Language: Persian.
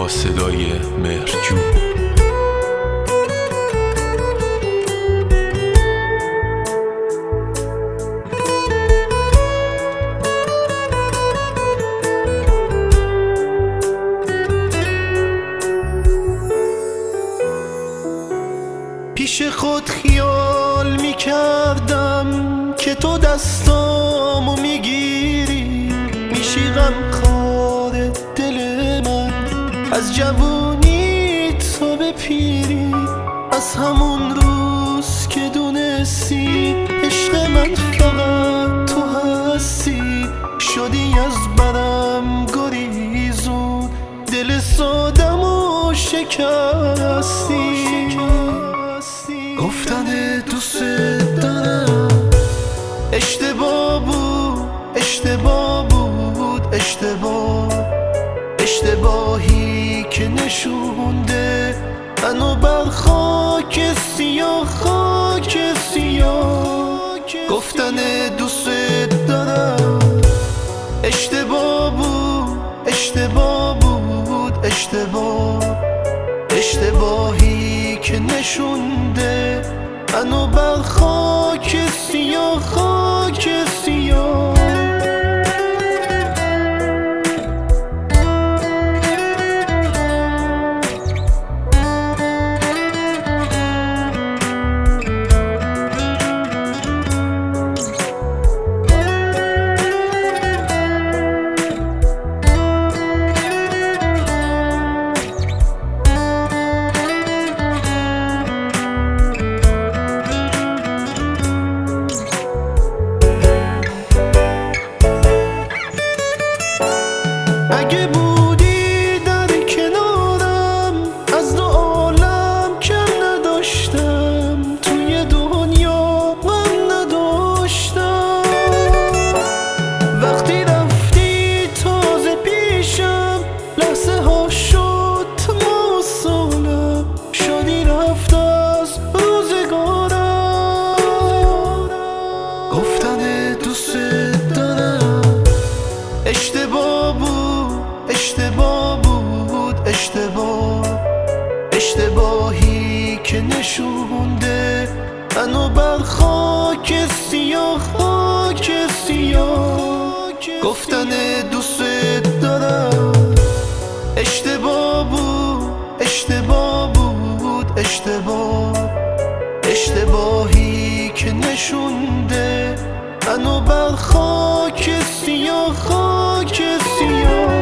با صدای مهرجو. پیش خود خیال میکردم که تو دستامو میگیری، میشی غمخوار دل من از جوونی تو به پیری. از همون روز که دونستی عشق من فقط تو هستی، شدی از برم گریزون، دل سادمو شکستی. گفتن دوست دارم اشتباه بود، اشتباه بود، اشتباهی که نشونده منو بر خاک سیاه، خاک سیاه. گفتن دوست دارم اشتباه بود، اشتباه بود، اشتباهی که نشونده منو بر خاک سیاه، خاک سیاه. اگه بودی در کنارم از دو عالم کم نداشتم، توی دنیا من نداشتم. وقتی رفتی تازه پیشم لحظه ها شد موصولم، شدی رفت از روزگارم. گفتن دوست دارم اشتباه بود، اشتباه بود، اشتباهی که نشونده منو بر خاک سیاه، خاک سیاه. گفتن دوست دارم اشتباه بود، اشتباه بود، اشتباهی که نشونده منو بر خاک سیاه، خاک سیاه.